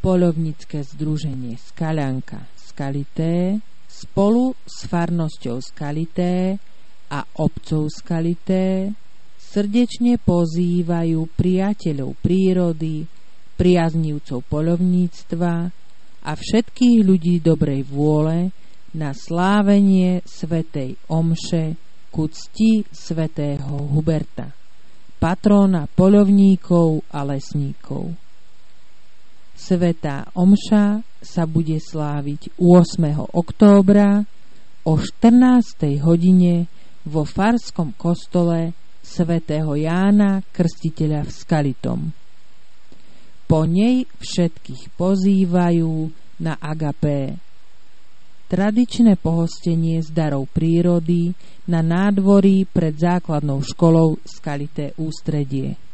poľovnícke združenie Skaľanka Skalité spolu s farnosťou Skalité a obcov Skalité srdečne pozývajú priateľov prírody, priaznivcov poľovníctva a všetkých ľudí dobrej vôle na slávenie svätej omše ku cti svätého Huberta, patróna poľovníkov a lesníkov. Svätá omša sa bude sláviť 8. októbra o 14. hodine vo farskom kostole svätého Jána Krstiteľa v Skalitom. Po nej všetkých pozývajú na agapé, tradičné pohostenie z darov prírody na nádvorí pred základnou školou Skalité Ústredie.